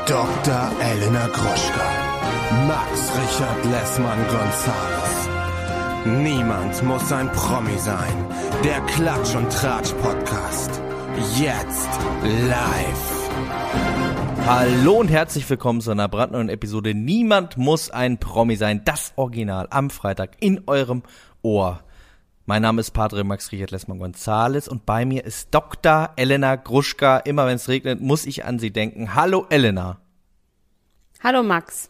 Dr. Elena Gruschka, Max Richard Lessmann-Gonzales. Niemand muss ein Promi sein. Der Klatsch- und Tratsch-Podcast. Jetzt live. Hallo und herzlich willkommen zu einer brandneuen Episode Niemand muss ein Promi sein. Das Original am Freitag in eurem Ohr. Mein Name ist Padre Max Richard Lessmann-Gonzales und bei mir ist Dr. Elena Gruschka. Immer wenn es regnet, muss ich an sie denken. Hallo Elena. Hallo Max.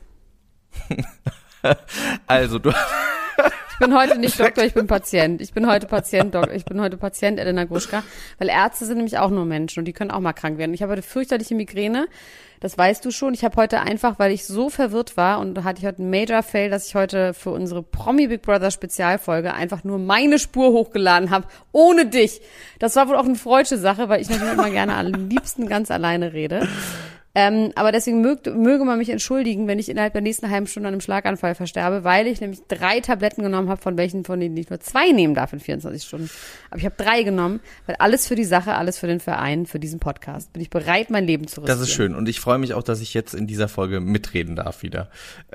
Also du... Ich bin heute nicht Doktor, ich bin Patient. Ich bin heute Patient, Elena Gruschka. Weil Ärzte sind nämlich auch nur Menschen und die können auch mal krank werden. Ich habe heute fürchterliche Migräne, das weißt du schon. Ich habe heute einfach, weil ich so verwirrt war und da hatte ich heute einen Major Fail, dass ich heute für unsere Promi Big Brother Spezialfolge einfach nur meine Spur hochgeladen habe, ohne dich. Das war wohl auch eine freudsche Sache, weil ich natürlich immer gerne am liebsten ganz alleine rede. Aber deswegen möge man mich entschuldigen, wenn ich innerhalb der nächsten halben Stunde an einem Schlaganfall versterbe, weil ich nämlich 3 Tabletten genommen habe, von denen ich nur 2 nehmen darf in 24 Stunden. Aber ich habe 3 genommen, weil alles für die Sache, alles für den Verein, für diesen Podcast. Bin ich bereit, mein Leben zu riskieren. Das ist schön und ich freue mich auch, dass ich jetzt in dieser Folge mitreden darf wieder.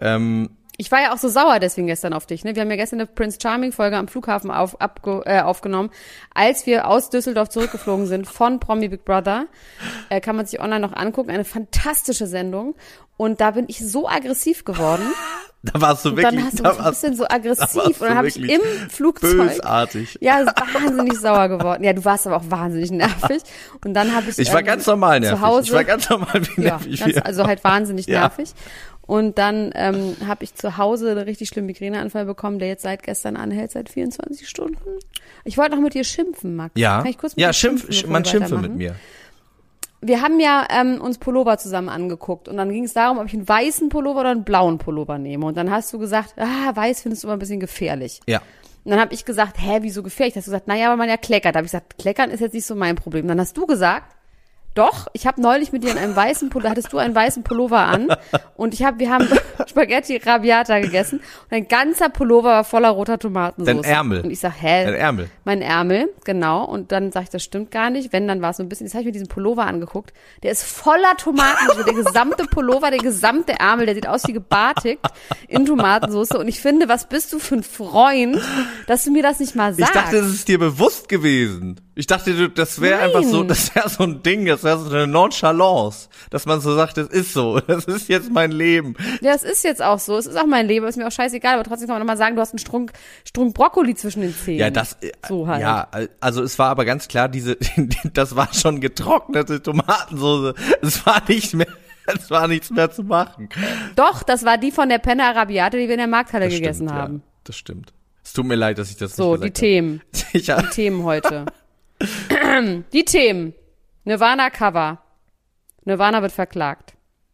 Ich war ja auch so sauer deswegen gestern auf dich, ne? Wir haben ja gestern eine Prince Charming Folge am Flughafen aufgenommen, als wir aus Düsseldorf zurückgeflogen sind von Promi Big Brother. Kann man sich online noch angucken, eine fantastische Sendung. Und da bin ich so aggressiv geworden. Da warst du wirklich, dann hast du ein bisschen so aggressiv und dann habe ich im Flugzeug bösartig. Ja, wahnsinnig sauer geworden. Ja, du warst aber auch wahnsinnig nervig. Und dann habe ich war ganz normal nervig. Zu Hause, ich war ganz normal wie nervig. Ja, also halt wahnsinnig nervig. Und dann habe ich zu Hause einen richtig schlimmen Migräneanfall bekommen, der jetzt seit gestern anhält, seit 24 Stunden. Ich wollte noch mit dir schimpfen, Max. Ja, kann ich kurz mit dir schimpfen, man schimpfe mit mir. Wir haben ja uns Pullover zusammen angeguckt und dann ging es darum, ob ich einen weißen Pullover oder einen blauen Pullover nehme. Und dann hast du gesagt, weiß findest du immer ein bisschen gefährlich. Ja. Und dann habe ich gesagt, wieso gefährlich? Hast du gesagt, naja, weil man ja kleckert. Da habe ich gesagt, kleckern ist jetzt nicht so mein Problem. Dann hast du gesagt, doch, ich habe neulich mit dir in einem weißen Pullover, hattest du einen weißen Pullover an und wir haben Spaghetti Rabiata gegessen und ein ganzer Pullover war voller roter Tomatensauce. Dein Ärmel. Und ich sag, Dein Ärmel. Mein Ärmel, genau. Und dann sag ich, das stimmt gar nicht. Wenn, dann war es so ein bisschen, jetzt habe ich mir diesen Pullover angeguckt. Der ist voller Tomatensauce. Der gesamte Pullover, der gesamte Ärmel, der sieht aus wie gebartigt in Tomatensauce. Und ich finde, was bist du für ein Freund, dass du mir das nicht mal sagst? Ich dachte, das ist dir bewusst gewesen. Ich dachte, das wäre einfach so, das wäre so ein Ding, das wäre so eine Nonchalance, dass man so sagt, das ist so, das ist jetzt mein Leben. Ja, es ist jetzt auch so, es ist auch mein Leben, ist mir auch scheißegal, aber trotzdem kann man nochmal sagen, du hast einen Strunk Brokkoli zwischen den Zähnen. Ja, so halt. Ja, also es war aber ganz klar, das war schon getrocknete Tomatensauce, es war nichts mehr zu machen. Doch, das war die von der Penne Arabiata, die wir in der Markthalle gegessen haben. Ja, das stimmt. Es tut mir leid, dass ich das nicht gesagt habe. So, die Themen heute. Die Themen. Nirvana Cover. Nirvana wird verklagt.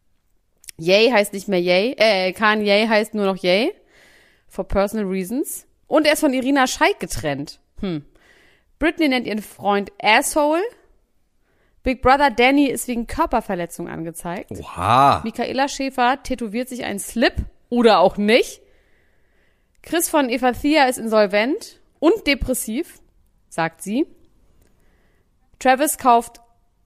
Ye heißt nicht mehr Ye. Kanye heißt nur noch Ye. For personal reasons. Und er ist von Irina Shayk getrennt. Britney nennt ihren Freund Asshole. Big Brother Danny ist wegen Körperverletzung angezeigt. Oha. Michaela Schäfer tätowiert sich einen Slip. Oder auch nicht. Chris von Evathia ist insolvent und depressiv, sagt sie. Travis kauft,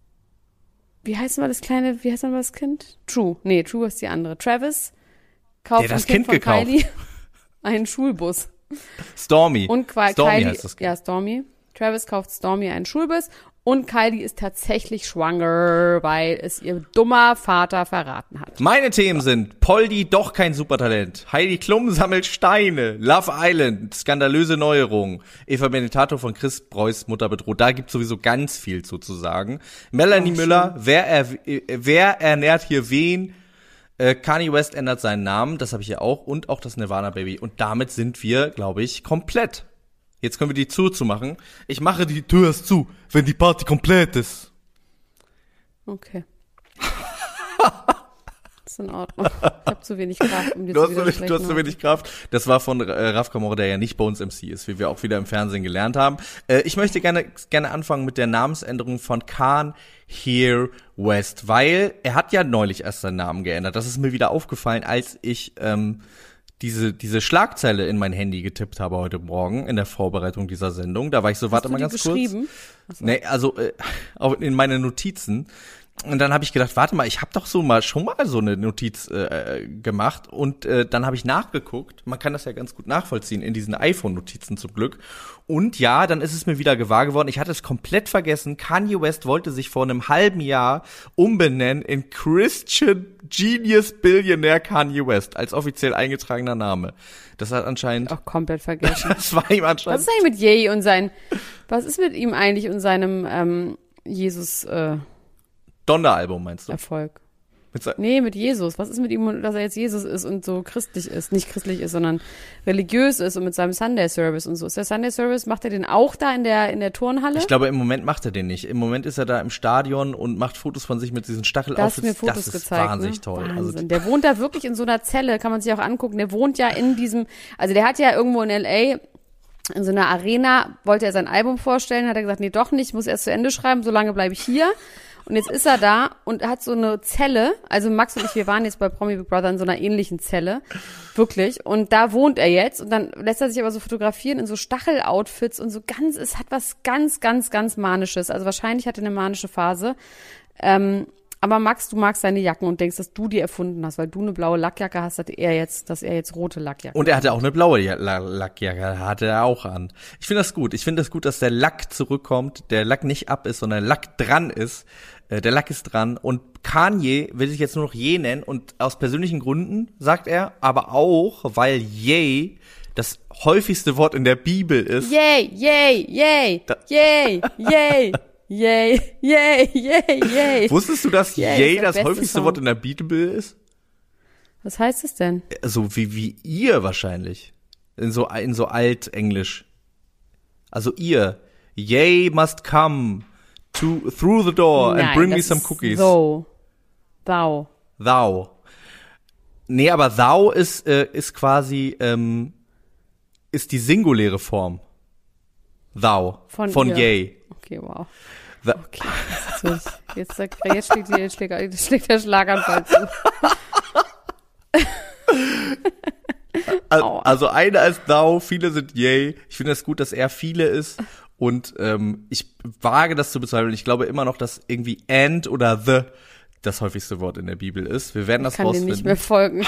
wie heißt mal das Kind? True. Nee, True ist die andere. Travis kauft das Kind von gekauft. Kylie einen Schulbus. Stormy. Und Stormy Kylie, heißt das Kind. Ja, Stormy. Travis kauft Stormy einen Schulbus und Kylie ist tatsächlich schwanger, weil es ihr dummer Vater verraten hat. Meine Themen sind Poldi doch kein Supertalent, Heidi Klum sammelt Steine, Love Island, skandalöse Neuerungen, Eva Benedetto von Chris Preuß Mutter bedroht. Da gibt's sowieso ganz viel zu sagen. Melanie Müller, wer ernährt hier wen? Kanye West ändert seinen Namen, das habe ich ja auch, und auch das Nirvana Baby. Und damit sind wir, glaube ich, komplett. Jetzt können wir die Tür zumachen. Ich mache die Tür erst zu, wenn die Party komplett ist. Okay. Das ist in Ordnung. Ich habe zu wenig Kraft, um dir zu widersprechen. Du hast zu wenig Kraft. Das war von Raf Kamora, der ja nicht bei uns MC ist, wie wir auch wieder im Fernsehen gelernt haben. Ich möchte gerne anfangen mit der Namensänderung von Kanye West, weil er hat ja neulich erst seinen Namen geändert. Das ist mir wieder aufgefallen, als ich diese Schlagzeile in mein Handy getippt habe heute Morgen in der Vorbereitung dieser Sendung. Da war ich so, warte mal ganz kurz. Achso. Nee, also in meine Notizen. Und dann habe ich gedacht, warte mal, ich habe doch schon mal so eine Notiz gemacht und dann habe ich nachgeguckt. Man kann das ja ganz gut nachvollziehen in diesen iPhone-Notizen zum Glück. Und ja, dann ist es mir wieder gewahr geworden. Ich hatte es komplett vergessen. Kanye West wollte sich vor einem halben Jahr umbenennen in Christian Genius Billionaire Kanye West als offiziell eingetragener Name. Das hat anscheinend Auch komplett vergessen. das war ihm Was anscheinend. ist eigentlich mit Ye und was ist mit ihm eigentlich und seinem Jesus Donneralbum meinst du? Erfolg? Mit se- Nee, mit Jesus. Was ist mit ihm, dass er jetzt Jesus ist und so christlich ist? Nicht christlich ist, sondern religiös ist und mit seinem Sunday Service und so. Ist der Sunday Service, macht er den auch da in der Turnhalle? Ich glaube, im Moment macht er den nicht. Im Moment ist er da im Stadion und macht Fotos von sich mit diesen Da hast du Stachelaufits. mir Fotos Das ist gezeigt, wahnsinnig ne? toll. Wahnsinn. Also, Der wohnt da wirklich in so einer Zelle, kann man sich auch angucken. Der wohnt ja in diesem, also der hat ja irgendwo in L.A. in so einer Arena, wollte er sein Album vorstellen, hat er gesagt, nee, doch nicht, ich muss erst zu Ende schreiben, so lange bleibe ich hier. Und jetzt ist er da und hat so eine Zelle, also Max und ich, wir waren jetzt bei Promi Big Brother in so einer ähnlichen Zelle, wirklich. Und da wohnt er jetzt und dann lässt er sich aber so fotografieren in so Stachel-Outfits und so ganz, es hat was ganz, ganz, ganz Manisches. Also wahrscheinlich hat er eine manische Phase. Aber Max, du magst seine Jacken und denkst, dass du die erfunden hast, weil du eine blaue Lackjacke hast, dass er jetzt rote Lackjacke. und er hatte auch eine blaue Lackjacke, hatte er auch an. Ich finde das gut. Ich finde das gut, dass der Lack zurückkommt, der Lack nicht ab ist, sondern der Lack dran ist. Der Lack ist dran und Kanye will sich jetzt nur noch Ye nennen und aus persönlichen Gründen, sagt er, aber auch, weil Ye das häufigste Wort in der Bibel ist. Yay, yay, yay, yay, yay, yay, yay, yay, yay. Wusstest du, dass Yay Ye ist der das beste häufigste Song. Wort in der Bibel ist? Was heißt es denn? So wie ihr wahrscheinlich. In so Altenglisch. Also ihr. Ye must come through the door and Nein, bring me das some ist cookies. So. Thou. Thou. Nee, aber thou ist quasi, ist die singuläre Form. Thou. Von ihr. Ye. Okay, wow. The- Okay, jetzt schlägt der Schlaganfall zu. Aua. Also einer ist thou, viele sind Ye. Ich finde es gut, dass er viele ist. Und ich wage das zu bezweifeln. Ich glaube immer noch, dass irgendwie and oder the das häufigste Wort in der Bibel ist. Wir werden das Ich kann dir rausfinden. nicht mehr folgen.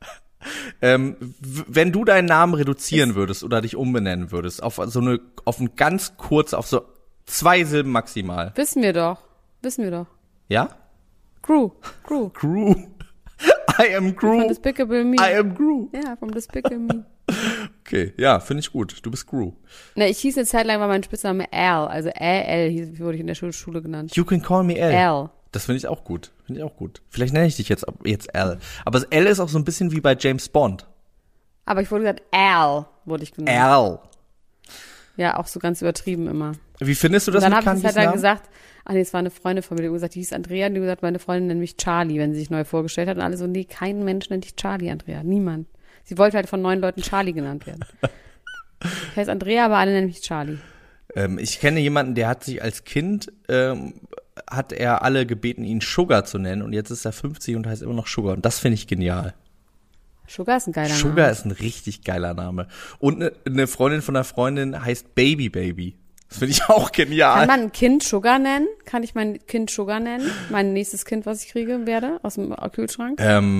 Wenn du deinen Namen reduzieren würdest oder dich umbenennen würdest, auf ein ganz kurz, auf so 2 Silben maximal. Wissen wir doch. Ja? Gru. Gru. I am Gru. Von Despicable Me. I am Gru. Ja, vom Despicable Me. Okay, ja, finde ich gut. Du bist Gru. Na, ich hieß eine Zeit lang, war mein Spitzname Al, also wurde ich in der Schule genannt. You can call me L. Al. Das finde ich auch gut. Vielleicht nenne ich dich jetzt L. Aber das L ist auch so ein bisschen wie bei James Bond. Aber ich wurde gesagt, Al wurde ich genannt. L. Ja, auch so ganz übertrieben immer. Wie findest du das Und dann mit habe ich Kanyes halt dann Namen? gesagt, es war eine Freundin von mir, die hat gesagt, die hieß Andrea, und die hat gesagt, meine Freundin nennt mich Charlie, wenn sie sich neu vorgestellt hat. Und alle so, nee, kein Mensch nennt dich Charlie, Andrea. Niemand. Sie wollte halt von 9 Leuten Charlie genannt werden. Ich heiße Andrea, aber alle nennen mich Charlie. Ich kenne jemanden, der hat sich als Kind, hat er alle gebeten, ihn Sugar zu nennen. Und jetzt ist er 50 und heißt immer noch Sugar. Und das finde ich genial. Sugar ist ein geiler Sugar Name. ist ein richtig geiler Name. Und eine Freundin von einer Freundin heißt Baby. Das finde ich auch genial. Kann man ein Kind Sugar nennen? Kann ich mein Kind Sugar nennen? Mein nächstes Kind, was ich kriege werde, aus dem Kühlschrank?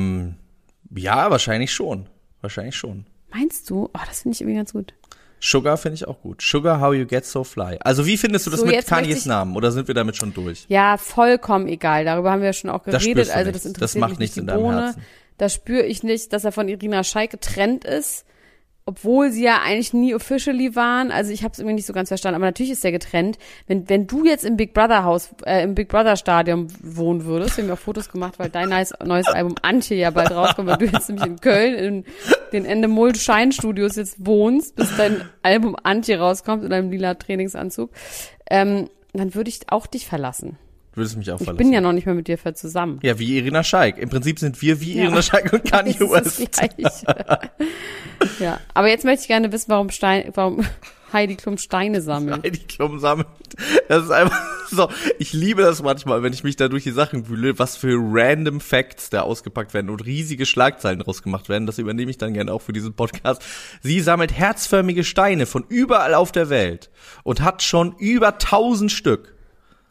Ja, wahrscheinlich schon. Meinst du? Oh, das finde ich irgendwie ganz gut. Sugar finde ich auch gut. Sugar, how you get so fly. Also wie findest du das So, mit jetzt möchte Kanyes ich- Namen? Oder sind wir damit schon durch? Ja, vollkommen egal. Darüber haben wir ja schon auch Das geredet. spürst du Also nicht. das Das interessiert macht mich nichts nicht in die deinem Bohne. Herzen. Da spüre ich nicht, dass er von Irina Shayk getrennt ist, obwohl sie ja eigentlich nie officially waren. Also ich habe es irgendwie nicht so ganz verstanden. Aber natürlich ist er getrennt. Wenn du jetzt im Big Brother Haus, im Big Brother Stadion wohnen würdest, wir haben ja auch Fotos gemacht, weil dein neues Album Antje ja bald rauskommt, weil du jetzt nämlich in Köln in den Endemol Shine Studios jetzt wohnst, bis dein Album Antje rauskommt in deinem lila Trainingsanzug, dann würde ich auch dich verlassen. Würdest du mich auch Ich verlassen? bin ja noch nicht mehr mit dir zusammen. Ja, wie Irina Shayk. Im Prinzip sind wir wie Irina Shayk und Kanye Das ist West. das Gleiche. Ja, aber jetzt möchte ich gerne wissen, warum Heidi Klum Steine sammelt. Die Klumpen sammelt. Das ist einfach so. Ich liebe das manchmal, wenn ich mich da durch die Sachen wühle, was für random Facts da ausgepackt werden und riesige Schlagzeilen draus gemacht werden. Das übernehme ich dann gerne auch für diesen Podcast. Sie sammelt herzförmige Steine von überall auf der Welt und hat schon über 1000 Stück.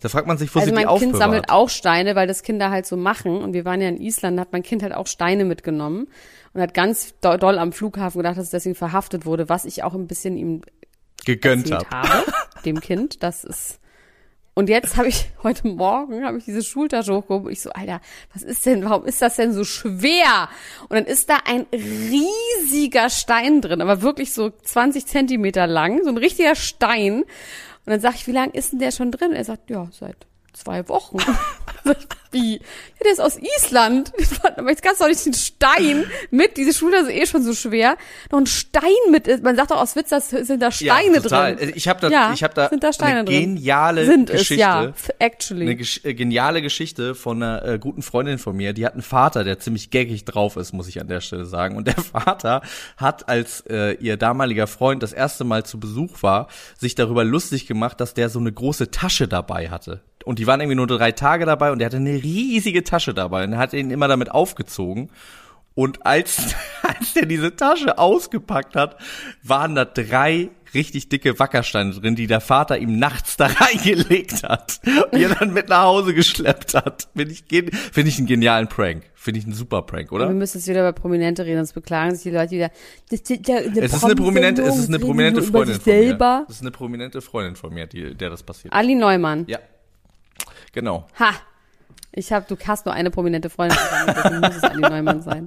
Da fragt man sich, wo Also sie die mein aufbewahrt. Kind sammelt auch Steine, weil das Kinder halt so machen. Und wir waren ja in Island, da hat mein Kind halt auch Steine mitgenommen und hat ganz doll am Flughafen gedacht, dass es deswegen verhaftet wurde, was ich auch ein bisschen ihm gegönnt erzählt habe. habe, dem Kind. Das ist. Und jetzt heute Morgen diese Schultasche hochgehoben. Ich so, Alter, warum ist das denn so schwer? Und dann ist da ein riesiger Stein drin, aber wirklich so 20 Zentimeter lang, so ein richtiger Stein. Und dann sag ich, wie lang ist denn der schon drin? Und er sagt, ja, seit 2 Wochen. Sag ich, wie? Ja, der ist aus Island. Aber jetzt kannst du doch nicht den Stein mit, diese Schulter ist schon so schwer, noch ein Stein mit, man sagt doch aus Witz, das sind da Steine total. drin. Ich habe da sind da Steine eine drin. geniale Sind Geschichte. es, ja, actually. Eine geniale Geschichte von einer guten Freundin von mir. Die hat einen Vater, der ziemlich gaggig drauf ist, muss ich an der Stelle sagen. Und der Vater hat, als ihr damaliger Freund das erste Mal zu Besuch war, sich darüber lustig gemacht, dass der so eine große Tasche dabei hatte. Und die waren irgendwie nur 3 Tage dabei und der hatte eine riesige Tasche dabei und er hat ihn immer damit aufgezogen. Und als der diese Tasche ausgepackt hat, waren da 3 richtig dicke Wackersteine drin, die der Vater ihm nachts da reingelegt hat und er dann mit nach Hause geschleppt hat. Finde ich einen genialen Prank. Finde ich einen super Prank, oder? Wir müssen jetzt wieder über Prominente reden, sonst beklagen sich die Leute wieder. Es ist eine prominente Freundin von mir. Das ist eine prominente Freundin von mir, der das passiert. Ali Neumann. Ja. Genau. Ha! Du hast nur eine prominente Freundin, deswegen muss es Ali Neumann sein.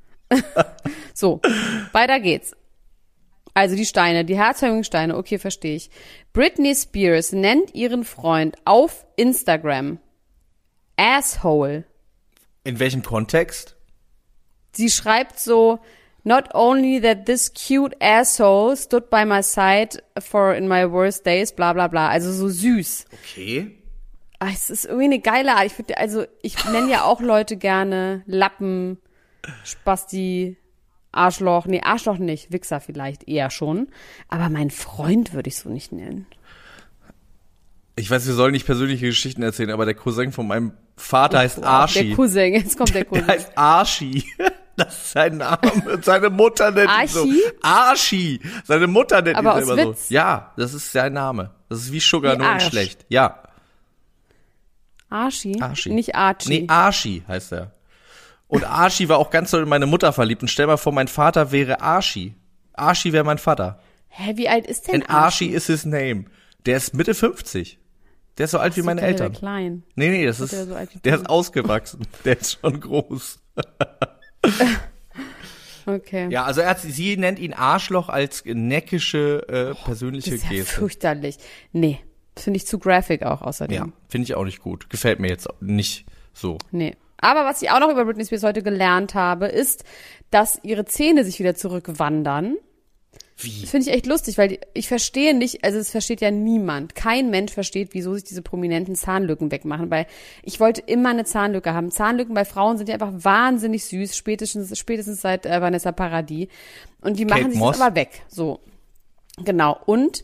So, weiter geht's. Also die Steine, die herzförmigen Steine, okay, verstehe ich. Britney Spears nennt ihren Freund auf Instagram Asshole. In welchem Kontext? Sie schreibt so, not only that this cute asshole stood by my side in my worst days, bla bla bla. Also so süß. Okay. Es ist irgendwie eine geile Art. Ich nenne ja auch Leute gerne Lappen, Spasti, Arschloch. Nee, Arschloch nicht. Wichser vielleicht eher schon. Aber mein Freund würde ich so nicht nennen. Ich weiß, wir sollen nicht persönliche Geschichten erzählen, aber der Cousin von meinem Vater heißt Archie. Der Cousin, jetzt kommt der Cousin. Der heißt Archie. Das ist sein Name. Seine Mutter nennt ihn so. Archie? Seine Mutter nennt ihn immer so. Ja, das ist sein Name. Das ist wie Sugar, nur in schlecht. Ja. Archie? Nicht Archie. Nee, Archie heißt er. Und Archie war auch ganz doll in meine Mutter verliebt. Und stell mal vor, mein Vater wäre Archie. Archie wäre mein Vater. Hä, wie alt ist denn Archie? And Archie is his name. Der ist Mitte 50. Der ist so alt wie meine Eltern. Der klein. Nee, das ist, der ist ausgewachsen. Der ist schon groß. Okay. Ja, also sie nennt ihn Arschloch als neckische persönliche Geste. Das ist ja fürchterlich. Nee, das finde ich zu graphic auch außerdem. Ja, finde ich auch nicht gut. Gefällt mir jetzt nicht so. Nee. Aber was ich auch noch über Britney Spears heute gelernt habe, ist, dass ihre Zähne sich wieder zurückwandern. Wie? Das finde ich echt lustig, weil ich verstehe nicht, also es versteht ja niemand. Kein Mensch versteht, wieso sich diese prominenten Zahnlücken wegmachen, weil ich wollte immer eine Zahnlücke haben. Zahnlücken bei Frauen sind ja einfach wahnsinnig süß, spätestens seit Vanessa Paradis. Und die machen sich das aber weg. So. Genau. Und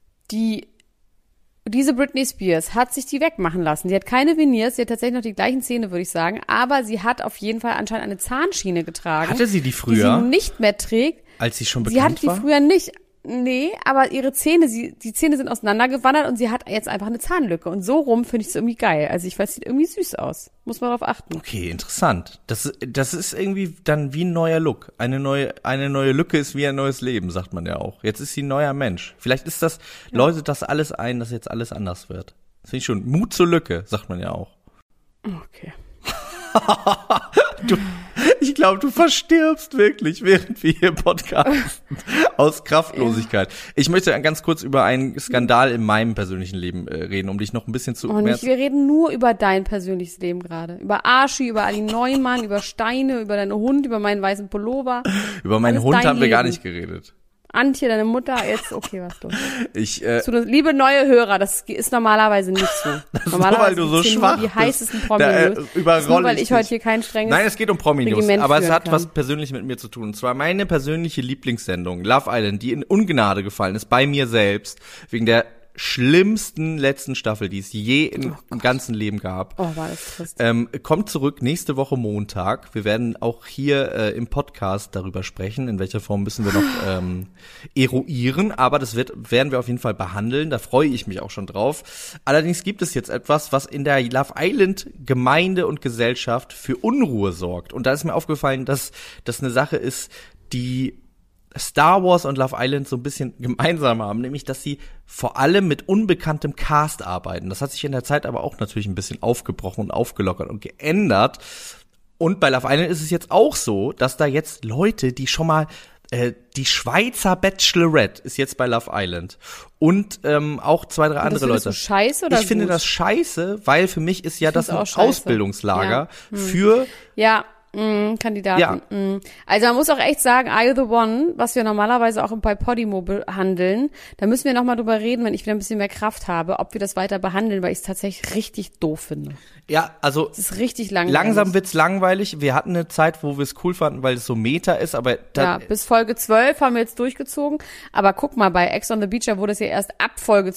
diese Britney Spears hat sich die wegmachen lassen. Sie hat keine Veneers, sie hat tatsächlich noch die gleichen Zähne, würde ich sagen, aber sie hat auf jeden Fall anscheinend eine Zahnschiene getragen. Hatte sie die früher? Die sie nicht mehr trägt. Als sie schon bekannt war? Sie hatte die früher nicht. Nee, aber ihre Zähne, die Zähne sind auseinandergewandert und sie hat jetzt einfach eine Zahnlücke. Und so rum finde ich es irgendwie geil. Also ich weiß, sieht irgendwie süß aus. Muss man darauf achten. Okay, interessant. Das ist irgendwie dann wie ein neuer Look. Eine neue Lücke ist wie ein neues Leben, sagt man ja auch. Jetzt ist sie ein neuer Mensch. Vielleicht ist das, läutet das alles ein, dass jetzt alles anders wird. Das finde ich schon. Mut zur Lücke, sagt man ja auch. Okay. Ich glaube, du verstirbst wirklich, während wir hier podcasten, aus Kraftlosigkeit. Ich möchte ganz kurz über einen Skandal in meinem persönlichen Leben reden, um dich noch ein bisschen zu... Wir reden nur über dein persönliches Leben gerade. Über Archie, über Ali Neumann, über Steine, über deinen Hund, über meinen weißen Pullover. Über meinen Hund haben wir gar nicht geredet. Antje, deine Mutter, jetzt, okay, was du. Liebe neue Hörer, das ist normalerweise nicht so. Normalerweise nur, weil du so schwach die heißesten Promi-News. Nur weil ich heute hier kein strenges Nein, es geht um Promi-News, aber es hat was persönlich mit mir zu tun. Und zwar meine persönliche Lieblingssendung, Love Island, die in Ungnade gefallen ist, bei mir selbst, wegen der schlimmsten letzten Staffel, die es je im ganzen Leben gab. Oh, war das trist. Kommt zurück nächste Woche Montag. Wir werden auch hier im Podcast darüber sprechen. In welcher Form müssen wir noch eruieren. Aber das werden wir auf jeden Fall behandeln. Da freue ich mich auch schon drauf. Allerdings gibt es jetzt etwas, was in der Love Island Gemeinde und Gesellschaft für Unruhe sorgt. Und da ist mir aufgefallen, dass das eine Sache ist, die Star Wars und Love Island so ein bisschen gemeinsam haben, nämlich, dass sie vor allem mit unbekanntem Cast arbeiten. Das hat sich in der Zeit aber auch natürlich ein bisschen aufgebrochen und aufgelockert und geändert. Und bei Love Island ist es jetzt auch so, dass da jetzt Leute, die schon mal die Schweizer Bachelorette ist jetzt bei Love Island und auch 2, 3 andere Leute. Du scheiße oder ich finde das scheiße, weil für mich ist ja das ein Ausbildungslager für Kandidaten. Ja. Also man muss auch echt sagen, Are You the One, was wir normalerweise auch bei Podimo behandeln, da müssen wir nochmal drüber reden, wenn ich wieder ein bisschen mehr Kraft habe, ob wir das weiter behandeln, weil ich es tatsächlich richtig doof finde. Ja, also es ist richtig langweilig. Langsam wird's langweilig. Wir hatten eine Zeit, wo wir es cool fanden, weil es so Meta ist, aber bis Folge 12 haben wir jetzt durchgezogen. Aber guck mal, bei Ex on the Beach, da wurde es ja erst ab Folge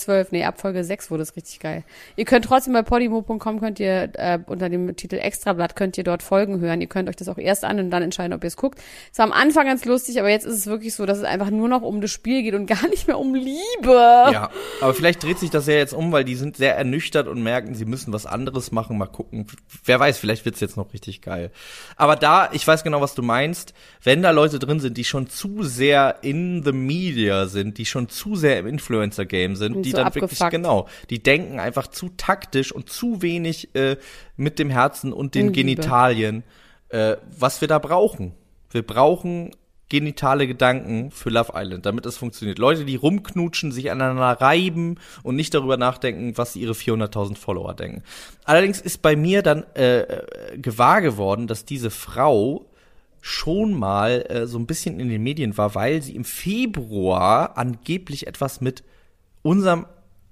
6 wurde es richtig geil. Ihr könnt trotzdem bei podimo.com könnt ihr unter dem Titel Extrablatt könnt ihr dort Folgen hören. Ihr könnt euch das auch erst an und dann entscheiden, ob ihr es guckt. Es war am Anfang ganz lustig, aber jetzt ist es wirklich so, dass es einfach nur noch um das Spiel geht und gar nicht mehr um Liebe. Ja, aber vielleicht dreht sich das ja jetzt um, weil die sind sehr ernüchtert und merken, sie müssen was anderes machen. Mal gucken. Wer weiß, vielleicht wird's jetzt noch richtig geil. Aber ich weiß genau, was du meinst. Wenn da Leute drin sind, die schon zu sehr in the media sind, die schon zu sehr im Influencer-Game sind, und die so dann abgefuckt. wirklich, die denken einfach zu taktisch und zu wenig mit dem Herzen und den Genitalien, was wir da brauchen. Wir brauchen genitale Gedanken für Love Island, damit es funktioniert. Leute, die rumknutschen, sich aneinander reiben und nicht darüber nachdenken, was ihre 400.000 Follower denken. Allerdings ist bei mir dann gewahr geworden, dass diese Frau schon mal so ein bisschen in den Medien war, weil sie im Februar angeblich etwas mit unserem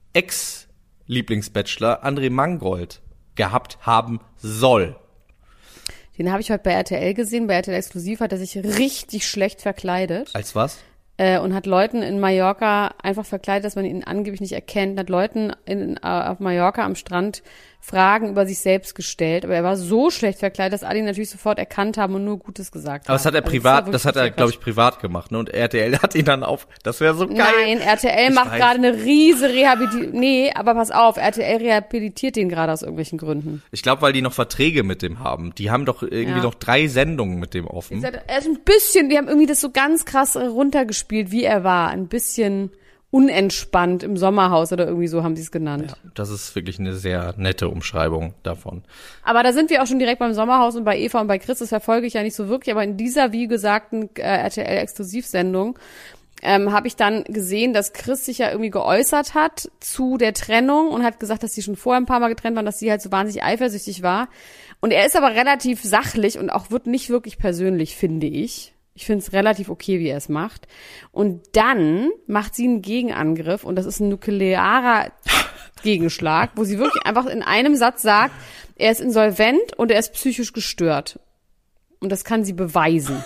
Ex-Lieblingsbachelor André Mangold gehabt haben soll. Den habe ich heute bei RTL gesehen. Bei RTL Exklusiv hat er sich richtig schlecht verkleidet. Als was? Und hat Leuten in Mallorca einfach verkleidet, dass man ihn angeblich nicht erkennt. Hat Leuten auf Mallorca am Strand Fragen über sich selbst gestellt. Aber er war so schlecht verkleidet, dass alle ihn natürlich sofort erkannt haben und nur Gutes gesagt haben. Aber das hat er glaube ich, privat gemacht, ne? Und RTL hat ihn dann das wäre so geil. Nein, RTL macht gerade eine riese Rehabilitation. Nee, aber pass auf, RTL rehabilitiert den gerade aus irgendwelchen Gründen. Ich glaube, weil die noch Verträge mit dem haben. Die haben doch irgendwie noch 3 Sendungen mit dem offen. Er ist ein bisschen, die haben irgendwie das so ganz krass runtergespielt, wie er war. Ein bisschen unentspannt im Sommerhaus oder irgendwie so haben sie es genannt. Ja, das ist wirklich eine sehr nette Umschreibung davon. Aber da sind wir auch schon direkt beim Sommerhaus und bei Eva und bei Chris, das verfolge ich ja nicht so wirklich, aber in dieser, wie gesagten, RTL-Exklusivsendung habe ich dann gesehen, dass Chris sich ja irgendwie geäußert hat zu der Trennung und hat gesagt, dass sie schon vorher ein paar Mal getrennt waren, dass sie halt so wahnsinnig eifersüchtig war. Und er ist aber relativ sachlich und auch wird nicht wirklich persönlich, finde ich. Ich finde es relativ okay, wie er es macht. Und dann macht sie einen Gegenangriff und das ist ein nuklearer Gegenschlag, wo sie wirklich einfach in einem Satz sagt, er ist insolvent und er ist psychisch gestört. Und das kann sie beweisen.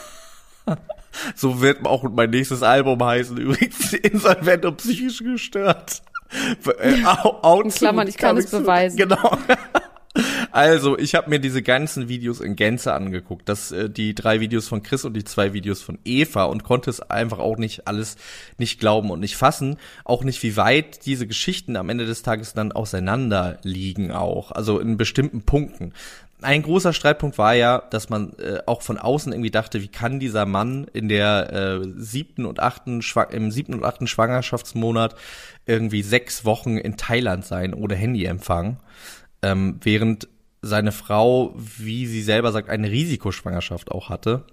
So wird auch mein nächstes Album heißen, übrigens, insolvent und psychisch gestört. In Klammern, ich kann es beweisen. Genau. Also, ich habe mir diese ganzen Videos in Gänze angeguckt, die 3 Videos von Chris und die 2 Videos von Eva und konnte es einfach auch alles nicht glauben und nicht fassen, auch nicht, wie weit diese Geschichten am Ende des Tages dann auseinander liegen auch, also in bestimmten Punkten. Ein großer Streitpunkt war ja, dass man auch von außen irgendwie dachte, wie kann dieser Mann in der im 7. und 8. Schwangerschaftsmonat irgendwie 6 Wochen in Thailand sein ohne Handyempfang. Während seine Frau, wie sie selber sagt, eine Risikoschwangerschaft auch hatte.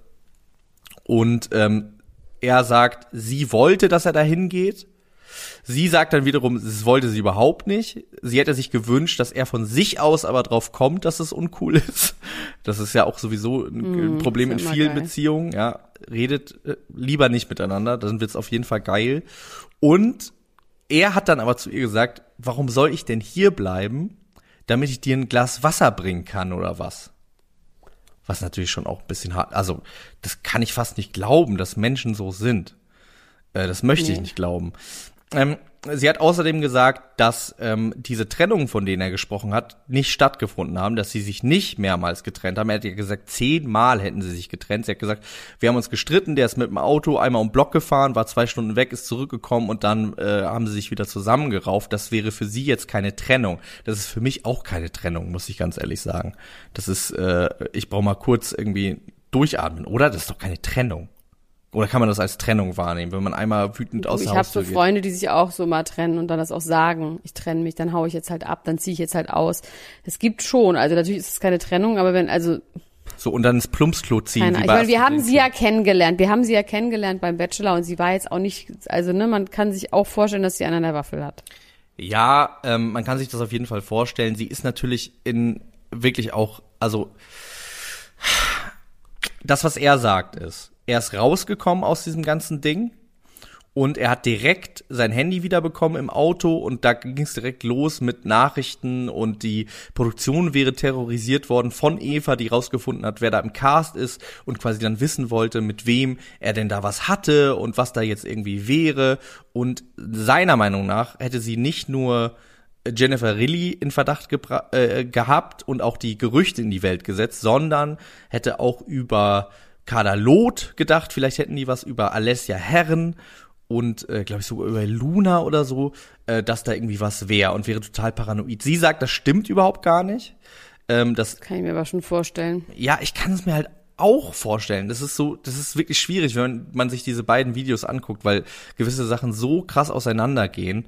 Und er sagt, sie wollte, dass er dahin geht. Sie sagt dann wiederum, das wollte sie überhaupt nicht. Sie hätte sich gewünscht, dass er von sich aus aber drauf kommt, dass es uncool ist. Das ist ja auch sowieso ein Problem in vielen Beziehungen. Ja, redet lieber nicht miteinander, dann wird's auf jeden Fall geil. Und er hat dann aber zu ihr gesagt, warum soll ich denn hier bleiben, damit ich dir ein Glas Wasser bringen kann oder was? Was natürlich schon auch ein bisschen hart, also das kann ich fast nicht glauben, dass Menschen so sind. Das möchte ich nicht glauben. Sie hat außerdem gesagt, dass diese Trennungen, von denen er gesprochen hat, nicht stattgefunden haben, dass sie sich nicht mehrmals getrennt haben. Er hat ja gesagt, 10-mal hätten sie sich getrennt. Sie hat gesagt, wir haben uns gestritten, der ist mit dem Auto einmal um den Block gefahren, war 2 Stunden weg, ist zurückgekommen und dann haben sie sich wieder zusammengerauft. Das wäre für sie jetzt keine Trennung. Das ist für mich auch keine Trennung, muss ich ganz ehrlich sagen. Das ist, ich brauche mal kurz irgendwie durchatmen, oder? Das ist doch keine Trennung. Oder kann man das als Trennung wahrnehmen, wenn man einmal wütend aus der Haustür geht? Ich habe so Freunde, die sich auch so mal trennen und dann das auch sagen. Ich trenne mich, dann haue ich jetzt halt ab, dann ziehe ich jetzt halt aus. Es gibt schon, also natürlich ist es keine Trennung, aber wenn, also... So, und dann ins Plumpsklo ziehen. Ich meine, wir haben sie ja kennengelernt beim Bachelor und sie war jetzt auch nicht, also ne, man kann sich auch vorstellen, dass sie einen an der Waffel hat. Ja, man kann sich das auf jeden Fall vorstellen. Sie ist natürlich wirklich auch, also das, was er sagt, ist, er ist rausgekommen aus diesem ganzen Ding und er hat direkt sein Handy wiederbekommen im Auto und da ging es direkt los mit Nachrichten und die Produktion wäre terrorisiert worden von Eva, die rausgefunden hat, wer da im Cast ist und quasi dann wissen wollte, mit wem er denn da was hatte und was da jetzt irgendwie wäre. Und seiner Meinung nach hätte sie nicht nur Jennifer Riley in Verdacht gehabt und auch die Gerüchte in die Welt gesetzt, sondern hätte auch über Carla Loth gedacht, vielleicht hätten die was über Alessia Herren und glaube ich sogar über Luna oder so, dass da irgendwie was wäre und wäre total paranoid. Sie sagt, das stimmt überhaupt gar nicht. Das kann ich mir aber schon vorstellen. Ja, ich kann es mir halt auch vorstellen. Das ist wirklich schwierig, wenn man sich diese beiden Videos anguckt, weil gewisse Sachen so krass auseinandergehen.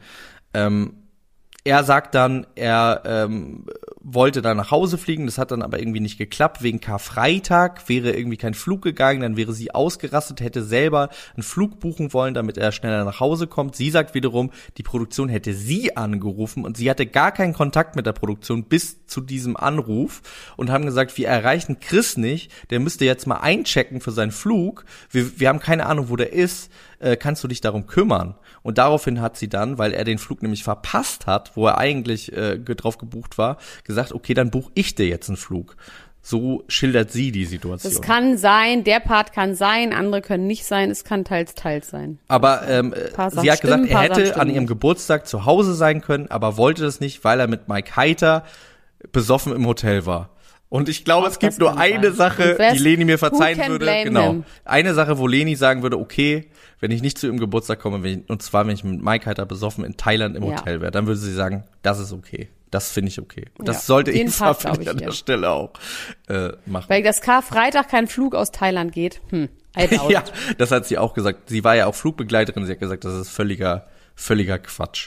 Er sagt dann, er wollte dann nach Hause fliegen, das hat dann aber irgendwie nicht geklappt. Wegen Karfreitag wäre irgendwie kein Flug gegangen, dann wäre sie ausgerastet, hätte selber einen Flug buchen wollen, damit er schneller nach Hause kommt. Sie sagt wiederum, die Produktion hätte sie angerufen und sie hatte gar keinen Kontakt mit der Produktion bis zu diesem Anruf und haben gesagt, wir erreichen Chris nicht, der müsste jetzt mal einchecken für seinen Flug. Wir haben keine Ahnung, wo der ist. Kannst du dich darum kümmern? Und daraufhin hat sie dann, weil er den Flug nämlich verpasst hat, wo er eigentlich drauf gebucht war, gesagt, okay, dann buche ich dir jetzt einen Flug. So schildert sie die Situation. Das kann sein, der Part kann sein, andere können nicht sein, es kann teils sein. Aber sie hat gesagt, er hätte an ihrem Geburtstag zu Hause sein können, aber wollte das nicht, weil er mit Mike Heiter besoffen im Hotel war. Und ich glaube, es gibt nur eine Sache, die Leni mir verzeihen würde. Genau. Eine Sache, wo Leni sagen würde, okay, wenn ich nicht zu ihrem Geburtstag komme, und zwar, wenn ich mit Mike Heiter besoffen in Thailand im Hotel wäre, dann würde sie sagen, das ist okay. Das finde ich okay. Und das sollte Eva an der Stelle auch machen. Weil das Karfreitag kein Flug aus Thailand geht. Ja, das hat sie auch gesagt. Sie war ja auch Flugbegleiterin. Sie hat gesagt, das ist völliger Quatsch.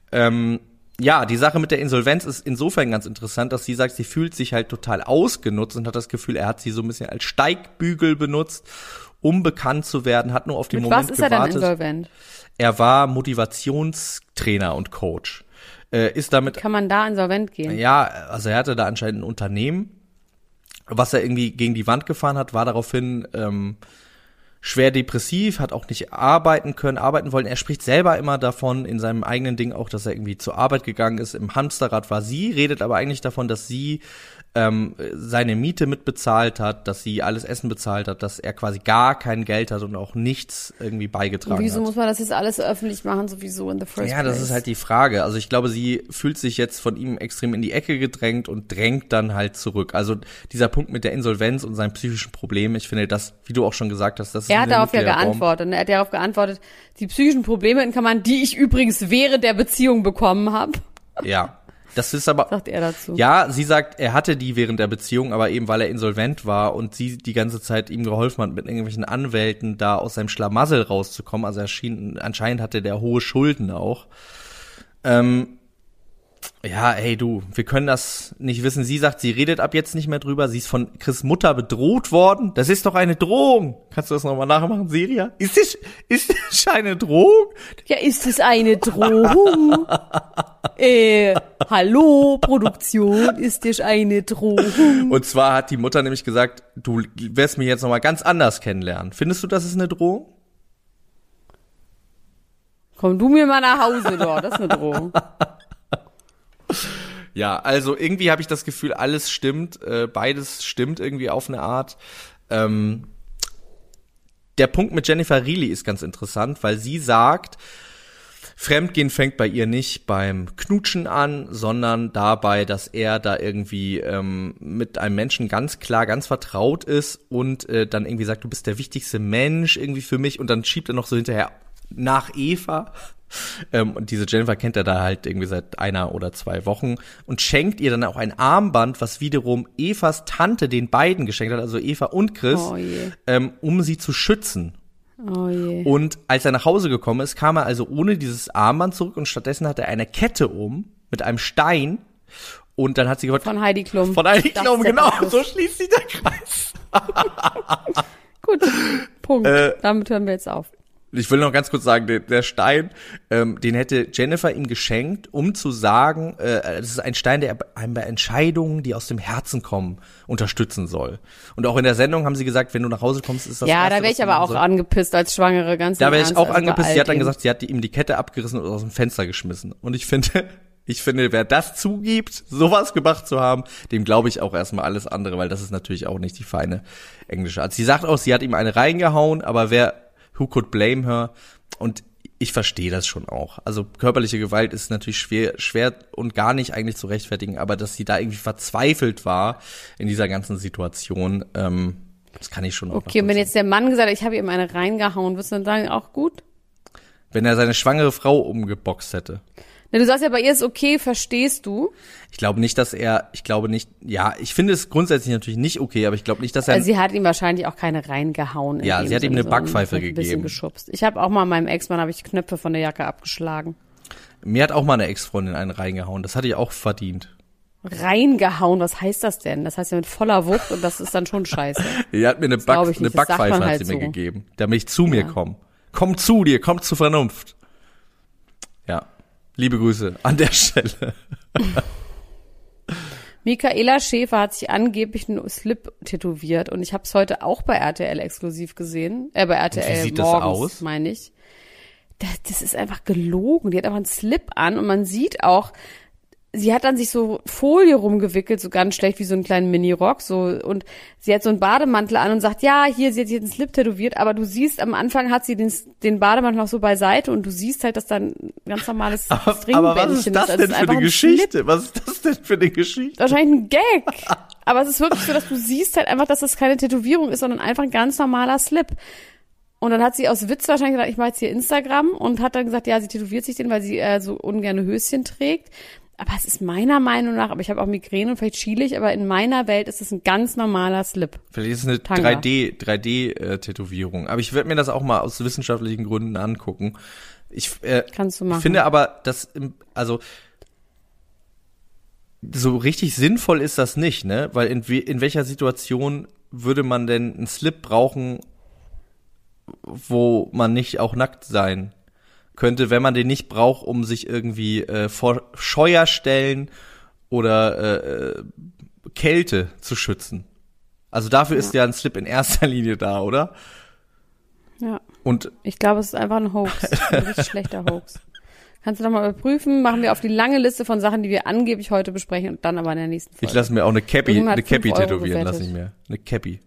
Ja, die Sache mit der Insolvenz ist insofern ganz interessant, dass sie sagt, sie fühlt sich halt total ausgenutzt und hat das Gefühl, er hat sie so ein bisschen als Steigbügel benutzt, um bekannt zu werden, hat nur auf den Moment gewartet. Was ist er denn insolvent? Er war Motivationstrainer und Coach. Kann man da insolvent gehen? Ja, also er hatte da anscheinend ein Unternehmen, was er irgendwie gegen die Wand gefahren hat, war daraufhin schwer depressiv, hat auch nicht arbeiten wollen. Er spricht selber immer davon in seinem eigenen Ding auch, dass er irgendwie zur Arbeit gegangen ist. Im Hamsterrad war sie, redet aber eigentlich davon, dass sie seine Miete mitbezahlt hat, dass sie alles Essen bezahlt hat, dass er quasi gar kein Geld hat und auch nichts irgendwie beigetragen hat. Wieso muss man das jetzt alles öffentlich machen, sowieso in the first place? Ja, das ist halt die Frage. Also ich glaube, sie fühlt sich jetzt von ihm extrem in die Ecke gedrängt und drängt dann halt zurück. Also dieser Punkt mit der Insolvenz und seinen psychischen Problemen, ich finde das, wie du auch schon gesagt hast, das ist er hat darauf ja geantwortet. Er hat darauf geantwortet, die psychischen Probleme in Klammern, die ich übrigens während der Beziehung bekommen habe. Ja. Das ist aber, sagt er dazu. Ja, sie sagt, er hatte die während der Beziehung, aber eben weil er insolvent war und sie die ganze Zeit ihm geholfen hat, mit irgendwelchen Anwälten da aus seinem Schlamassel rauszukommen. Also anscheinend hatte der hohe Schulden auch. Ja, hey du, wir können das nicht wissen. Sie sagt, sie redet ab jetzt nicht mehr drüber. Sie ist von Chris' Mutter bedroht worden. Das ist doch eine Drohung. Kannst du das nochmal nachmachen, Siria? Ist das eine Drohung? Ja, ist es eine Drohung? Hallo, Produktion, ist das eine Drohung? Und zwar hat die Mutter nämlich gesagt, du wirst mich jetzt nochmal ganz anders kennenlernen. Findest du, das ist eine Drohung? Komm du mir mal nach Hause, doch. Das ist eine Drohung. Ja, also irgendwie habe ich das Gefühl, alles stimmt, beides stimmt irgendwie auf eine Art. Der Punkt mit Jennifer Riley ist ganz interessant, weil sie sagt, Fremdgehen fängt bei ihr nicht beim Knutschen an, sondern dabei, dass er da irgendwie mit einem Menschen ganz klar, ganz vertraut ist und dann irgendwie sagt, du bist der wichtigste Mensch irgendwie für mich, und dann schiebt er noch so hinterher nach Eva. Und diese Jennifer kennt er da halt irgendwie seit 1 oder 2 Wochen und schenkt ihr dann auch ein Armband, was wiederum Evas Tante den beiden geschenkt hat, also Eva und Chris, um sie zu schützen. Oh je. Und als er nach Hause gekommen ist, kam er also ohne dieses Armband zurück und stattdessen hat er eine Kette mit einem Stein, und dann hat sie gehört, Von Heidi Klum. Von Heidi Klum, genau, so schließt sich der Kreis. Gut, Punkt. Damit hören wir jetzt auf. Ich will noch ganz kurz sagen, der Stein, den hätte Jennifer ihm geschenkt, um zu sagen, das ist ein Stein, der einem bei Entscheidungen, die aus dem Herzen kommen, unterstützen soll. Und auch in der Sendung haben sie gesagt, wenn du nach Hause kommst, ist das Ja, Erste, da wäre ich aber auch angepisst als Schwangere, ganz Da wäre ich im auch Ernst, also angepisst. bei Sie hat dann all dem. gesagt, sie hat ihm die Kette abgerissen und aus dem Fenster geschmissen. Und ich finde, wer das zugibt, sowas gemacht zu haben, dem glaube ich auch erstmal alles andere, weil das ist natürlich auch nicht die feine englische Art. Sie sagt auch, sie hat ihm eine reingehauen, aber who could blame her? Und ich verstehe das schon auch. Also körperliche Gewalt ist natürlich schwer und gar nicht eigentlich zu rechtfertigen, aber dass sie da irgendwie verzweifelt war in dieser ganzen Situation, das kann ich schon auch Okay, und wenn jetzt der Mann gesagt hat, ich habe ihm eine reingehauen, würdest du dann sagen, auch gut? Wenn er seine schwangere Frau umgeboxt hätte. Na, du sagst ja, bei ihr ist okay, verstehst du? Ich finde es grundsätzlich natürlich nicht okay, aber ich glaube nicht, dass er... Also sie hat ihm wahrscheinlich auch keine reingehauen. Ja, sie hat ihm eine Backpfeife gegeben. Ein bisschen geschubst. Ich habe auch mal meinem Ex-Mann Knöpfe von der Jacke abgeschlagen. Mir hat auch mal eine Ex-Freundin einen reingehauen, das hatte ich auch verdient. Reingehauen, was heißt das denn? Das heißt ja mit voller Wucht, und das ist dann schon scheiße. Die hat mir eine Backpfeife hat sie mir gegeben, damit ich zu mir komme. Komm zu dir, komm zur Vernunft. Ja. Liebe Grüße an der Stelle. Michaela Schäfer hat sich angeblich einen Slip tätowiert, und ich habe es heute auch bei RTL exklusiv gesehen. Bei RTL wie sieht morgens, das aus? Meine ich. Das ist einfach gelogen. Die hat einfach einen Slip an, und man sieht auch, sie hat dann sich so Folie rumgewickelt, so ganz schlecht wie so einen kleinen Mini-Rock, so, und sie hat so einen Bademantel an und sagt, ja, hier, sie hat sich einen Slip tätowiert, aber du siehst, am Anfang hat sie den Bademantel noch so beiseite, und du siehst halt, dass da ein ganz normales Aber was ist das denn für eine Geschichte? Was ist das denn für eine Geschichte? Wahrscheinlich ein Gag. Aber es ist wirklich so, dass du siehst halt einfach, dass das keine Tätowierung ist, sondern einfach ein ganz normaler Slip. Und dann hat sie aus Witz wahrscheinlich gesagt, ich mache jetzt hier Instagram, und hat dann gesagt, ja, sie tätowiert sich den, weil sie so ungerne Höschen trägt. Aber es ist meiner Meinung nach, aber ich habe auch Migräne und vielleicht schiele ich, aber in meiner Welt ist es ein ganz normaler Slip. Vielleicht ist es eine 3D-Tätowierung. Aber ich werde mir das auch mal aus wissenschaftlichen Gründen angucken. Kannst du machen. Ich finde aber, so richtig sinnvoll ist das nicht, ne? Weil in welcher Situation würde man denn einen Slip brauchen, wo man nicht auch nackt sein könnte, wenn man den nicht braucht, um sich irgendwie vor Scheuerstellen oder Kälte zu schützen. Also dafür ist ja ein Slip in erster Linie da, oder? Ja. Und ich glaube, es ist einfach ein Hoax. Ein richtig schlechter Hoax. Kannst du doch mal überprüfen, machen wir auf die lange Liste von Sachen, die wir angeblich heute besprechen, und dann aber in der nächsten Folge. Ich lasse mir auch eine Cappy tätowieren, lasse ich mir. Eine Cappy.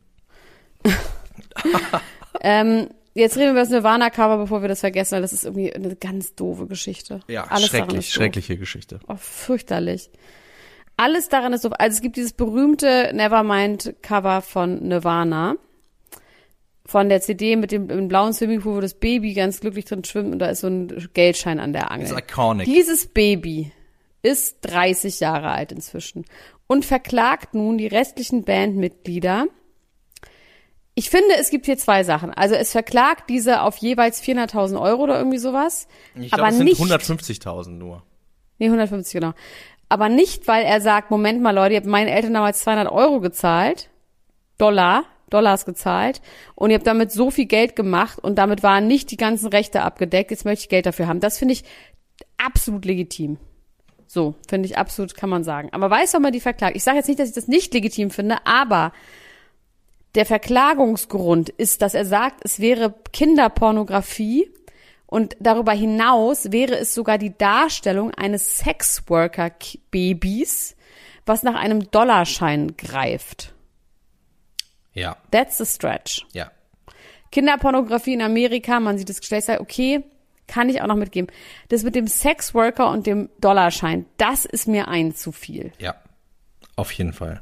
Jetzt reden wir über das Nirvana-Cover, bevor wir das vergessen, weil das ist irgendwie eine ganz doofe Geschichte. Ja, alles schreckliche Geschichte. Oh, fürchterlich. Alles daran ist doof. Also es gibt dieses berühmte Nevermind-Cover von Nirvana, von der CD mit dem blauen Swimmingpool, wo das Baby ganz glücklich drin schwimmt, und da ist so ein Geldschein an der Angel. Das ist iconic. Dieses Baby ist 30 Jahre alt inzwischen und verklagt nun die restlichen Bandmitglieder. Ich finde, es gibt hier 2 Sachen. Also es verklagt diese auf jeweils 400.000 € oder irgendwie sowas. Ich glaube, es sind 150.000 nur. Nee, 150, genau. Aber nicht, weil er sagt, Moment mal, Leute, ihr habt meinen Eltern damals 200 € gezahlt, Dollars gezahlt, und ihr habt damit so viel Geld gemacht, und damit waren nicht die ganzen Rechte abgedeckt, jetzt möchte ich Geld dafür haben. Das finde ich absolut legitim. So, finde ich absolut, kann man sagen. Aber weiß doch mal die verklagt. Ich sage jetzt nicht, dass ich das nicht legitim finde, aber der Verklagungsgrund ist, dass er sagt, es wäre Kinderpornografie, und darüber hinaus wäre es sogar die Darstellung eines Sexworker-Babys, was nach einem Dollarschein greift. Ja. That's the stretch. Ja. Kinderpornografie in Amerika, man sieht das Geschlecht, okay, kann ich auch noch mitgeben. Das mit dem Sexworker und dem Dollarschein, das ist mir zu viel. Ja, auf jeden Fall.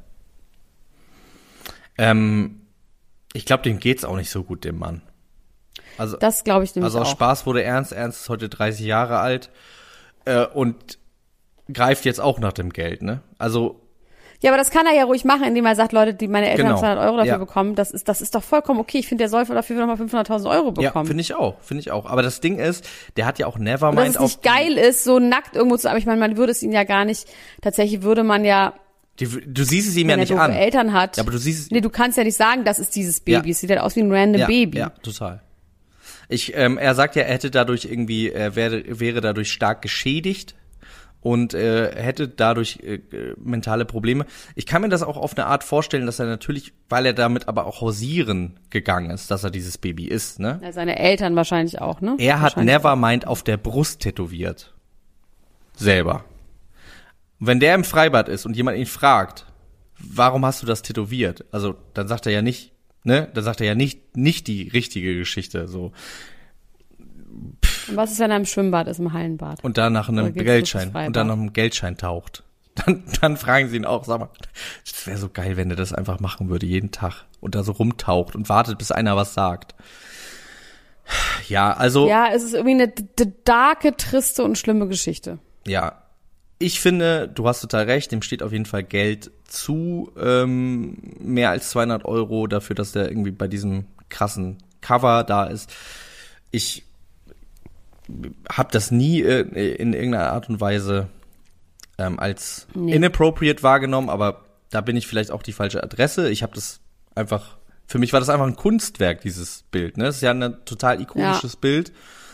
Ich glaube, dem geht's auch nicht so gut, dem Mann. Also, das glaube ich nämlich also aus auch. Spaß wurde Ernst. Ernst ist heute 30 Jahre alt und greift jetzt auch nach dem Geld, ne? Also ja, aber das kann er ja ruhig machen, indem er sagt, Leute, die meine Eltern Genau. 200 Euro dafür Ja. bekommen, das ist doch vollkommen okay. Ich finde, der soll dafür nochmal 500.000 Euro bekommen. ja, finde ich auch. Aber das Ding ist, der hat ja auch Und dass Nevermind es nicht geil ist, so nackt irgendwo zu, aber ich meine, man würde es ihn ja gar nicht, tatsächlich würde man ja, du siehst es ihm ja wenn er nicht doofe an. Eltern hat. Ja, aber du siehst es. Nee, du kannst ja nicht sagen, das ist dieses Baby. Ja. Es sieht halt aus wie ein random Baby. Ja, total. Er sagt ja, er hätte dadurch irgendwie, wäre dadurch stark geschädigt und hätte dadurch mentale Probleme. Ich kann mir das auch auf eine Art vorstellen, dass er natürlich, weil er damit aber auch hausieren gegangen ist, dass er dieses Baby ist, ne? Ja, seine Eltern wahrscheinlich auch, ne? Er hat Wahrscheinlich. Nevermind auf der Brust tätowiert. Selber. Und wenn der im Freibad ist und jemand ihn fragt, warum hast du das tätowiert? Also, dann sagt er ja nicht, ne? Dann sagt er ja nicht die richtige Geschichte, so. Und was ist, wenn er im Schwimmbad ist, im Hallenbad? Und dann nach Oder einem geht's Geldschein. wirklich Freibad? Und dann nach einem Geldschein taucht. Dann fragen sie ihn auch, sag mal, das wäre so geil, wenn der das einfach machen würde, jeden Tag. Und da so rumtaucht und wartet, bis einer was sagt. Ja, also. Ja, es ist irgendwie eine darke, triste und schlimme Geschichte. Ja, ich finde, du hast total recht, dem steht auf jeden Fall Geld zu, mehr als 200 Euro dafür, dass der irgendwie bei diesem krassen Cover da ist. Ich habe das nie in irgendeiner Art und Weise als inappropriate wahrgenommen, aber da bin ich vielleicht auch die falsche Adresse. Ich habe das einfach, für mich war das einfach ein Kunstwerk, dieses Bild, ne? Das ist ja ein total ikonisches Bild.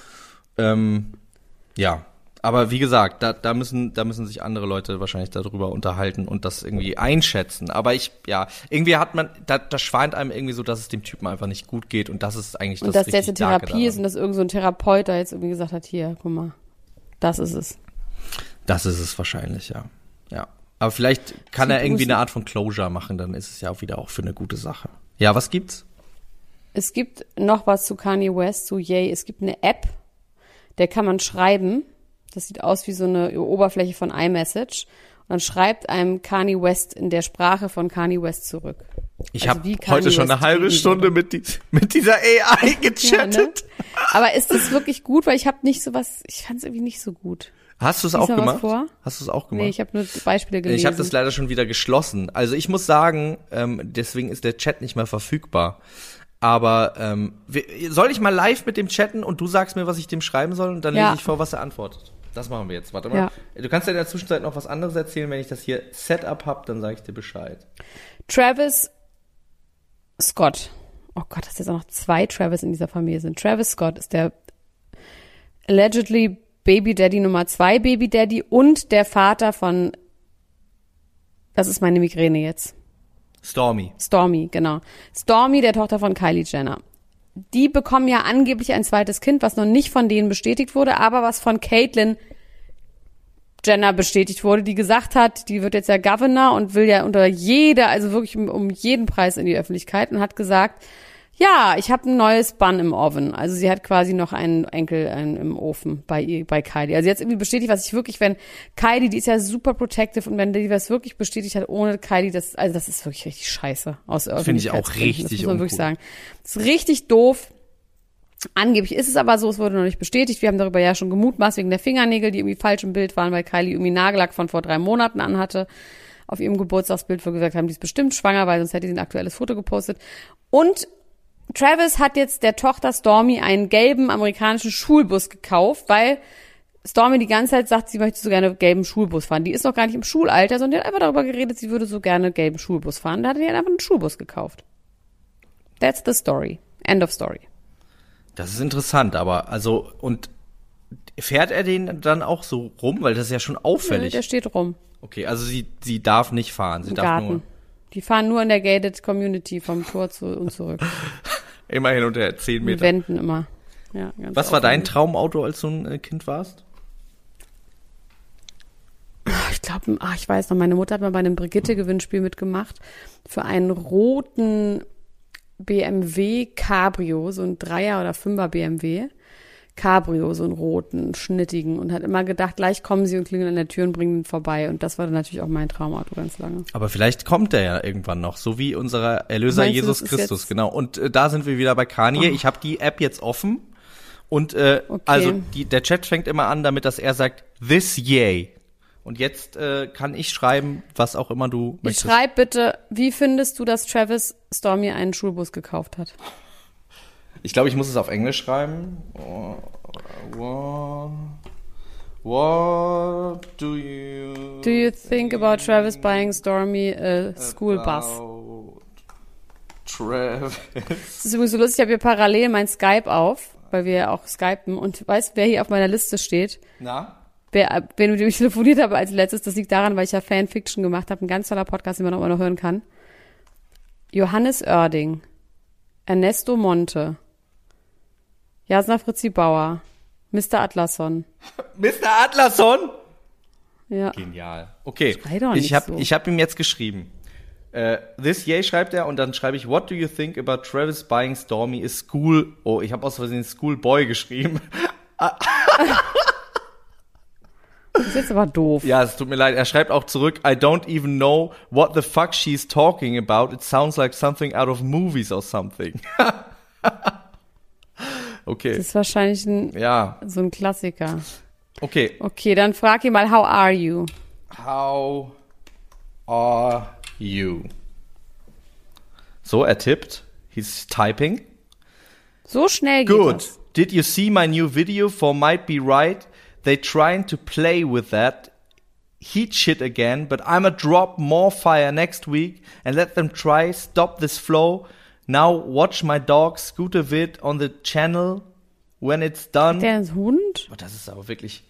Ja, aber wie gesagt, da müssen sich andere Leute wahrscheinlich darüber unterhalten und das irgendwie einschätzen. Aber irgendwie hat man, da schweint einem irgendwie so, dass es dem Typen einfach nicht gut geht und das ist eigentlich Und das dass der jetzt richtig in Darke Therapie ist daran. und dass irgend so ein Therapeut da jetzt irgendwie gesagt hat, hier, guck mal, das ist es. Das ist es wahrscheinlich, ja. Ja. Aber vielleicht kann er irgendwie eine Art von Closure machen, dann ist es ja auch wieder auch für eine gute Sache. Ja, was gibt's? Es gibt noch was zu Kanye West, zu Ye. Es gibt eine App, der kann man schreiben. Das sieht aus wie so eine Oberfläche von iMessage. Und dann schreibt einem Kanye West in der Sprache von Kanye West zurück. Ich Also habe wie Kanye heute schon West eine halbe reden Stunde würde. mit dieser AI Ja, gechattet. ne? Aber ist das wirklich gut? Weil ich habe nicht sowas, ich fand es irgendwie nicht so gut. Hast du es Lies auch mal was gemacht? vor? Hast du es auch gemacht? Nee, ich habe nur Beispiele gelesen. Ich habe das leider schon wieder geschlossen. Also ich muss sagen, deswegen ist der Chat nicht mehr verfügbar. Aber soll ich mal live mit dem chatten und du sagst mir, was ich dem schreiben soll und dann Ja. lese ich vor, was er antwortet. Das machen wir jetzt. Warte mal. Ja. Du kannst ja in der Zwischenzeit noch was anderes erzählen. Wenn ich das hier Setup hab, dann sage ich dir Bescheid. Travis Scott. Oh Gott, dass jetzt auch noch 2 Travis in dieser Familie sind. Travis Scott ist der allegedly Baby Daddy Nummer 2 Baby Daddy und der Vater von, das ist meine Migräne jetzt. Stormy, genau. Stormy, der Tochter von Kylie Jenner. Die bekommen ja angeblich ein zweites Kind, was noch nicht von denen bestätigt wurde, aber was von Caitlyn Jenner bestätigt wurde, die gesagt hat, die wird jetzt ja Governor und will ja also wirklich um jeden Preis in die Öffentlichkeit und hat gesagt, ja, ich habe ein neues Bun im Oven. Also sie hat quasi noch einen Enkel im Ofen bei Kylie. Also sie hat irgendwie bestätigt, was ich wirklich, wenn Kylie, die ist ja super protective und wenn die das wirklich bestätigt hat ohne Kylie, das ist wirklich richtig scheiße aus Finde ich auch Öffentlichkeitsgründen. richtig Das muss man wirklich uncool. sagen. Das ist richtig doof. Angeblich ist es aber so, es wurde noch nicht bestätigt. Wir haben darüber ja schon gemutmaßt wegen der Fingernägel, die irgendwie falsch im Bild waren, weil Kylie irgendwie Nagellack von vor 3 Monaten anhatte. Auf ihrem Geburtstagsbild, wo wir gesagt haben, die ist bestimmt schwanger, weil sonst hätte sie ein aktuelles Foto gepostet. Und Travis hat jetzt der Tochter Stormy einen gelben amerikanischen Schulbus gekauft, weil Stormy die ganze Zeit sagt, sie möchte so gerne gelben Schulbus fahren. Die ist noch gar nicht im Schulalter, sondern die hat einfach darüber geredet, sie würde so gerne gelben Schulbus fahren. Da hat er einfach einen Schulbus gekauft. That's the story. End of story. Das ist interessant, aber und fährt er den dann auch so rum? Weil das ist ja schon auffällig. Der steht rum Okay, also sie darf nicht fahren. Sie im darf Garten. nur Die fahren nur in der gated Community vom Tor und zurück. immer hin und her 10 Die Meter. wenden immer. Ja, ganz Was war dein aufwendig. Traumauto, als du ein Kind warst? Ich glaube, ich weiß noch, meine Mutter hat mal bei einem Brigitte-Gewinnspiel mitgemacht für einen roten BMW Cabrio, so ein 3er oder 5er BMW Cabrio, so einen roten, schnittigen und hat immer gedacht, gleich kommen sie und klingeln an der Tür und bringen ihn vorbei. Und das war dann natürlich auch mein Traumauto ganz lange. Aber vielleicht kommt der ja irgendwann noch, so wie unser Erlöser Meinst du, Jesus das ist Christus, jetzt- genau. Und da sind wir wieder bei Kanye. Ich habe die App jetzt offen und also der Chat fängt immer an damit, dass er sagt, this yay. Und jetzt kann ich schreiben, was auch immer du möchtest. Schreib bitte, wie findest du, dass Travis Stormy einen Schulbus gekauft hat? Ich glaube, ich muss es auf Englisch schreiben. What do you think about Travis buying Stormy a school bus? Travis. Das ist übrigens so lustig, ich habe hier parallel mein Skype auf, weil wir ja auch skypen. Und weißt du, wer hier auf meiner Liste steht? Na? Wen mit dem ich telefoniert habe als letztes, das liegt daran, weil ich ja Fanfiction gemacht habe. Ein ganz toller Podcast, den man auch immer noch hören kann. Johannes Oerding, Ernesto Monte, Jasna Fritzi Bauer, Mr. Atlasson. Mr. Atlasson? Ja. Genial. Okay, Schrei doch nicht so. ich hab ihm jetzt geschrieben. This yay schreibt er und dann schreibe ich, what do you think about Travis buying Stormy a school... Oh, ich habe aus Versehen Schoolboy geschrieben. Das ist jetzt aber doof. Ja, es tut mir leid. Er schreibt auch zurück, I don't even know what the fuck she's talking about. It sounds like something out of movies or something. Okay. Das ist wahrscheinlich so ein Klassiker. Okay. Okay, dann frag ihn mal, how are you? How are you? So, er tippt. He's typing. So schnell geht Good. das. Did you see my new video for Might Be Right? They trying to play with that heat shit again, but I'ma drop more fire next week and let them try stop this flow. Now watch my dog Scooter Vid on the channel when it's done. Der ist Hund? Oh, das ist aber wirklich...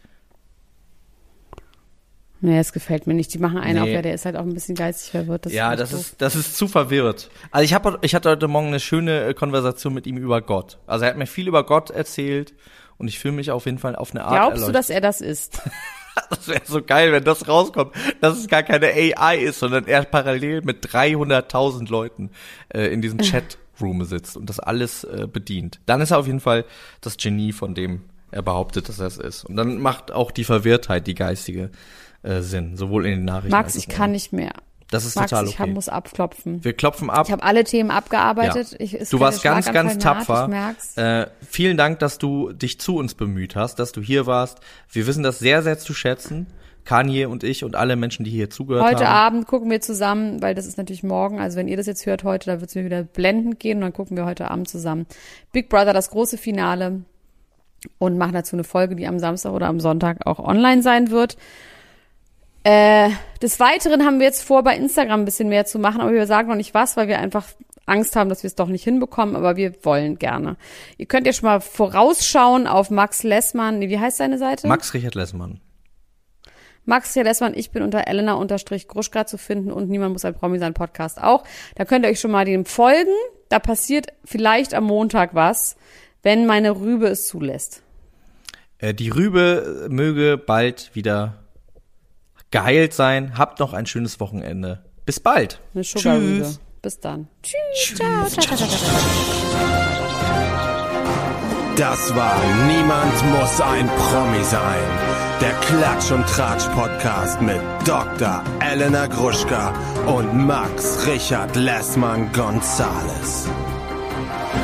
Nee, das gefällt mir nicht. Die machen einen Nee. auf, ja, der ist halt auch ein bisschen geistig verwirrt. Ja, echt das ist zu verwirrt. Also ich hatte heute Morgen eine schöne Konversation mit ihm über Gott. Also er hat mir viel über Gott erzählt und ich fühle mich auf jeden Fall auf eine Art Glaubst du, erleuchtet. dass er das ist? Das wäre so geil, wenn das rauskommt, dass es gar keine AI ist, sondern er parallel mit 300.000 Leuten in diesem Chatroom sitzt und das alles bedient. Dann ist er auf jeden Fall das Genie, von dem er behauptet, dass er es ist. Und dann macht auch die Verwirrtheit, die geistige, Sinn, sowohl in den Nachrichten Max, als ich auch kann nicht mehr. Das ist Max, total ich okay. muss abklopfen. Wir klopfen ab. Ich habe alle Themen abgearbeitet. Ja. Es Du fällt warst der ganz, ganz Schlaganfall naht, tapfer. ich merk's. Vielen Dank, dass du dich zu uns bemüht hast, dass du hier warst. Wir wissen das sehr, sehr zu schätzen. Kanye und ich und alle Menschen, die hier zugehört Heute haben. Abend gucken wir zusammen, weil das ist natürlich morgen, also wenn ihr das jetzt hört heute, da wird es mir wieder blendend gehen und dann gucken wir heute Abend zusammen Big Brother, das große Finale und machen dazu eine Folge, die am Samstag oder am Sonntag auch online sein wird. Des Weiteren haben wir jetzt vor, bei Instagram ein bisschen mehr zu machen, aber wir sagen noch nicht was, weil wir einfach Angst haben, dass wir es doch nicht hinbekommen, aber wir wollen gerne. Ihr könnt ja schon mal vorausschauen auf Max Lessmann, wie heißt seine Seite? Max Richard Lessmann. Max Lessmann, ich bin unter Elena_Gruschka zu finden und Niemand muss ein Promi sein Podcast auch. Da könnt ihr euch schon mal dem folgen. Da passiert vielleicht am Montag was, wenn meine Rübe es zulässt. Die Rübe möge bald wieder geheilt sein. Habt noch ein schönes Wochenende. Bis bald. Eine Sugar-Rübe. Tschüss. Bis dann. Tschüss. Ciao. Ciao. Das war Niemand muss ein Promi sein. Der Klatsch und Tratsch Podcast mit Dr. Elena Gruschka und Max Richard Lessmann Gonzales.